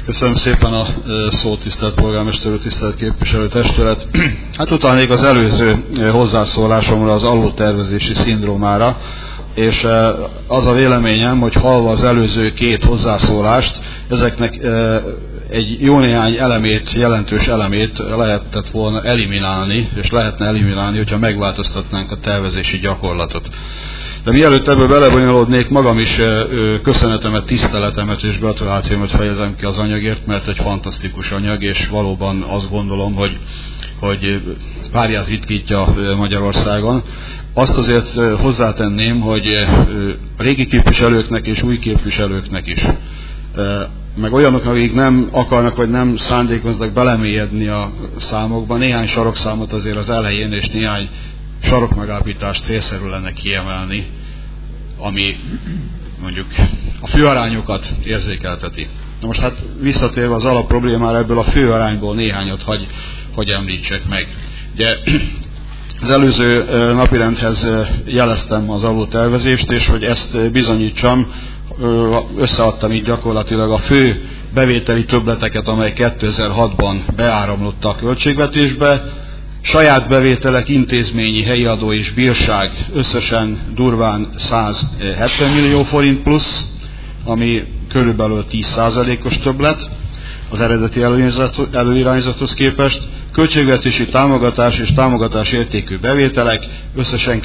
Köszönöm szépen a szót, tisztelt polgármester úr, tisztelt képviselőtestület. Hát utalnék az előző hozzászólásomra, az alultervezési szindrómára, és az a véleményem, hogy hallva az előző két hozzászólást, ezeknek egy jó néhány elemét, jelentős elemét lehetett volna eliminálni, és lehetne eliminálni, hogyha megváltoztatnánk a tervezési gyakorlatot. De mielőtt ebből belebonyolódnék, magam is köszönetemet, tiszteletemet és gratulációmat fejezem ki az anyagért, mert egy fantasztikus anyag, és valóban azt gondolom, hogy párját ritkítja Magyarországon. Azt azért hozzátenném, hogy a régi képviselőknek és új képviselőknek is, meg olyanok, akik nem akarnak vagy nem szándékoznak belemélyedni a számokba, néhány sarokszámot azért az elején és néhány sarokmegállapítást célszerű lenne kiemelni, ami mondjuk a főarányokat érzékelteti. Na most hát visszatérve az alapproblémára, ebből a főarányból néhányat hogy említsek meg. Ugye az előző napirendhez jeleztem az alultervezést, és hogy ezt bizonyítsam, összeadtam így gyakorlatilag a fő bevételi többleteket, amely 2006-ban beáramlott a költségvetésbe. Saját bevételek, intézményi, helyi adó és bírság összesen durván 170 millió forint plusz, ami körülbelül 10%-os többlet az eredeti előirányzathoz képest. Költségvetési támogatás és támogatás értékű bevételek összesen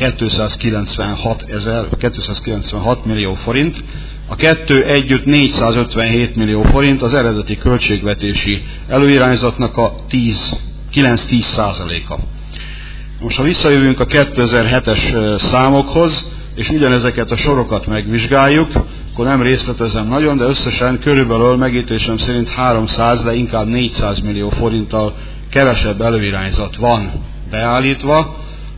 296 millió forint. A kettő együtt 457 millió forint, az eredeti költségvetési előirányzatnak a 9-10%-a. Most ha visszajövünk a 2007-es számokhoz, és ugyanezeket a sorokat megvizsgáljuk, akkor nem részletezem nagyon, de összesen körülbelül megítélésem szerint 300, de inkább 400 millió forinttal kevesebb előirányzat van beállítva,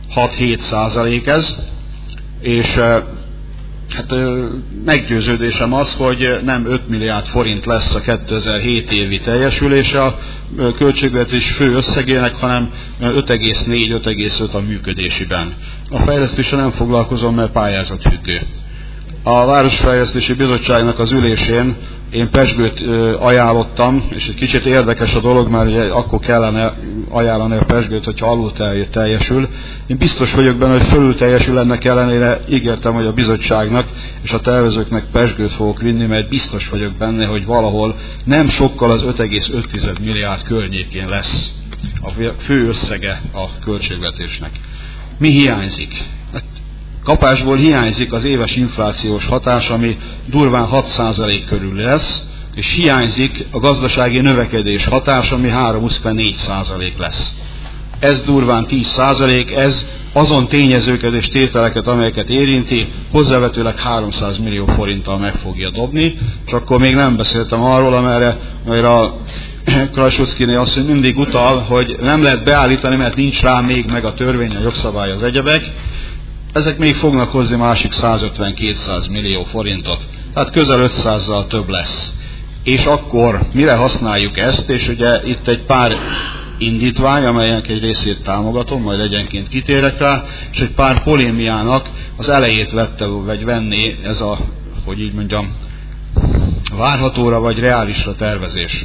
6-7% ez, és hát meggyőződésem az, hogy nem 5 milliárd forint lesz a 2007 évi teljesülése a költségvetés fő összegének, hanem 5,4-5,5 a működésiben. A fejlesztéssel nem foglalkozom, mert pályázatfüggő. A Városfejlesztési Bizottságnak az ülésén én pezsgőt ajánlottam, és egy kicsit érdekes a dolog, mert ugye akkor kellene ajánlani a pezsgőt, hogyha alul teljesül. Én biztos vagyok benne, hogy fölül teljesül, ennek ellenére ígértem, hogy a bizottságnak és a tervezőknek pezsgőt fogok vinni, mert biztos vagyok benne, hogy valahol nem sokkal az 5,5 milliárd környékén lesz a fő összege a költségvetésnek. Mi hiányzik? Kapásból hiányzik az éves inflációs hatás, ami durván 6% körül lesz, és hiányzik a gazdasági növekedés hatás, ami 3,4% lesz. Ez durván 10%, ez azon tényezőket és tételeket, amelyeket érinti, hozzávetőleg 300 millió forinttal meg fogja dobni, és akkor még nem beszéltem arról, amire a Krajsuszkiné azt, hogy mindig utal, hogy nem lehet beállítani, mert nincs rá még meg a törvény, a jogszabály, az egyebek. Ezek még fognak hozni másik 150-200 millió forintot. Tehát közel 500-zal több lesz. És akkor mire használjuk ezt? És ugye itt egy pár indítvány, amelyek egy részét támogatom, majd egyenként kitérek rá, és egy pár polémiának az elejét venné ez a, hogy így mondjam, várhatóra vagy reálisra tervezés.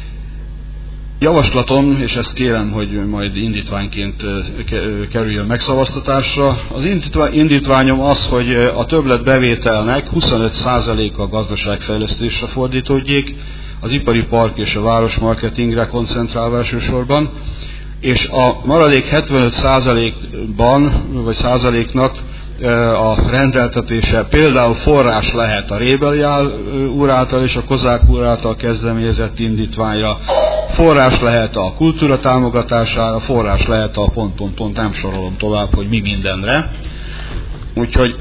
Javaslatom, és ezt kérem, hogy majd indítványként kerüljön megszavaztatásra. Az indítványom az, hogy a többlet bevételnek 25%-a a gazdaságfejlesztésre fordítódjék, az ipari park és a városmarketingre koncentrálva elsősorban, és a maradék 75%-ban, vagy százaléknak a rendeltetése például forrás lehet a Rébeli úr által és a Kozák úr által kezdeményezett indítványra, forrás lehet a kultúra támogatására, forrás lehet a pont, nem sorolom tovább, hogy mi mindenre. Úgyhogy,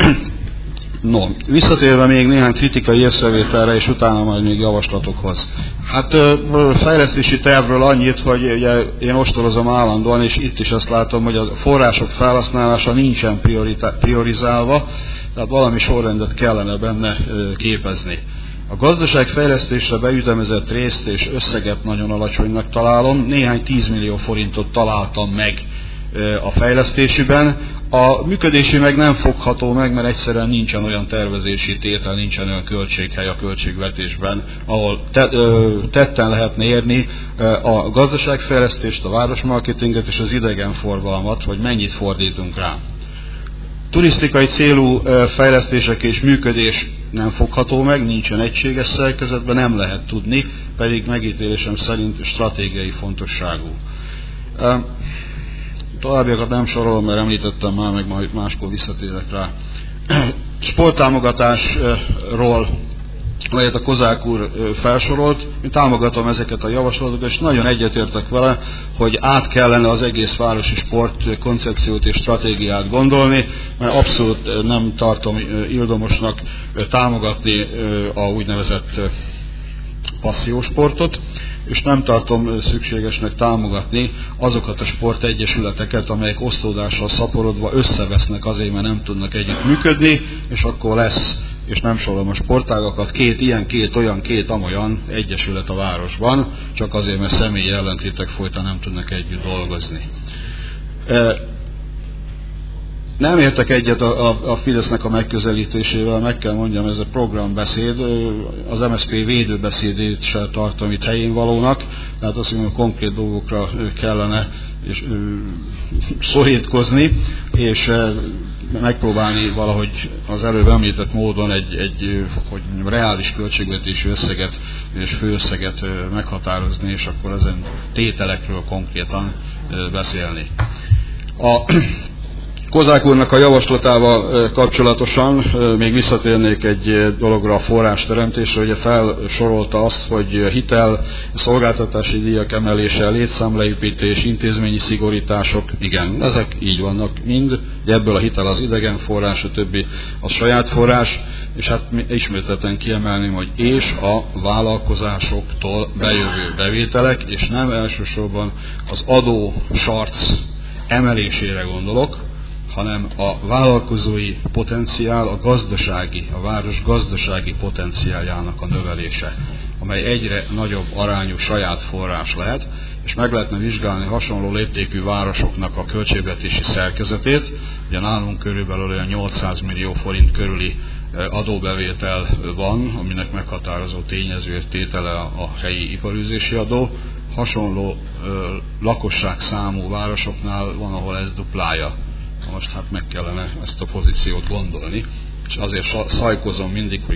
visszatérve még néhány kritikai észrevételre, és utána majd még javaslatokhoz. Hát fejlesztési tervről annyit, hogy ugye én ostorozom állandóan, és itt is azt látom, hogy a források felhasználása nincsen priorizálva, tehát valami sorrendet kellene benne képezni. A gazdaságfejlesztésre beütemezett részt és összeget nagyon alacsonynak találom, néhány 10 millió forintot találtam meg a fejlesztésében. A működési meg nem fogható meg, mert egyszerűen nincsen olyan tervezési tétel, nincsen olyan költséghely a költségvetésben, ahol tetten lehetne érni a gazdaságfejlesztést, a városmarketinget és az idegenforgalmat, hogy mennyit fordítunk rá. Turisztikai célú fejlesztések és működés nem fogható meg, nincsen egységes szerkezetben, nem lehet tudni, pedig megítélésem szerint stratégiai fontosságú. Továbbiakat nem sorolom, mert említettem már, meg majd máskor visszatérek rá. Sporttámogatásról, melyet a Kozák úr felsorolt, én támogatom ezeket a javaslatokat, és nagyon egyetértek vele, hogy át kellene az egész városi sport koncepciót és stratégiát gondolni, mert abszolút nem tartom ildomosnak támogatni a úgynevezett passziósportot, és nem tartom szükségesnek támogatni azokat a sportegyesületeket, amelyek osztódással szaporodva összevesznek azért, mert nem tudnak együtt működni, és akkor lesz, és nem sorolom a sportágakat, két ilyen, két olyan, két amolyan egyesület a városban, csak azért, mert személyi ellentétek folytán nem tudnak együtt dolgozni. Nem értek egyet a Fidesznek a megközelítésével, meg kell mondjam, ez a programbeszéd, az MSZP védőbeszédét sem tartom itt helyén valónak, tehát azt mondom, konkrét dolgokra kellene szorítkozni, és megpróbálni valahogy az előbb említett módon egy reális költségvetési összeget és főösszeget meghatározni, és akkor ezen tételekről konkrétan beszélni. A Kozák úrnak a javaslatával kapcsolatosan még visszatérnék egy dologra, a forrásteremtésre. Ugye felsorolta azt, hogy hitel, szolgáltatási díjak emelése, létszámleépítés, intézményi szigorítások, igen, ezek így vannak mind, ebből a hitel az idegen forrás, a többi az saját forrás, és hát ismételten kiemelném, hogy és a vállalkozásoktól bejövő bevételek, és nem elsősorban az adó sarc emelésére gondolok, hanem a vállalkozói potenciál, a város gazdasági potenciáljának a növelése, amely egyre nagyobb arányú saját forrás lehet, és meg lehetne vizsgálni hasonló léptékű városoknak a költségvetési szerkezetét. Ugye nálunk körülbelül olyan 800 millió forint körüli adóbevétel van, aminek meghatározó tényező tétele a helyi iparűzési adó. Hasonló lakosságszámú városoknál van, ahol ez duplája. Most hát meg kellene ezt a pozíciót gondolni, és azért szajkozom mindig, hogy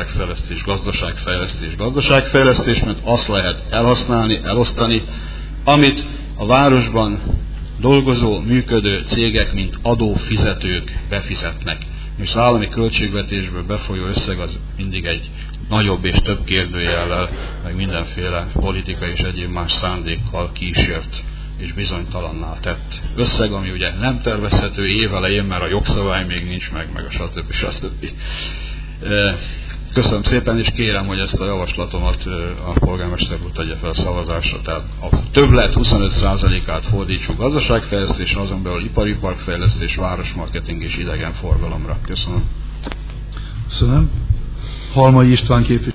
gazdaságfejlesztés, mert azt lehet elhasználni, elosztani, amit a városban dolgozó, működő cégek, mint adófizetők befizetnek. És az állami költségvetésből befolyó összeg az mindig egy nagyobb és több kérdőjellel, meg mindenféle politikai és egyéb más szándékkal kísért és bizonytalanná tett összeg, ami ugye nem tervezhető évelején, mert a jogszabály még nincs meg a stb. Köszönöm szépen, és kérem, hogy ezt a javaslatomat a polgármester úr tegye fel szavazásra. Tehát a többlet 25%-át fordítsuk gazdaságfejlesztésre, azon belül ipari parkfejlesztés, városmarketing és idegenforgalomra. Köszönöm. Köszönöm. Halmai István képviselő.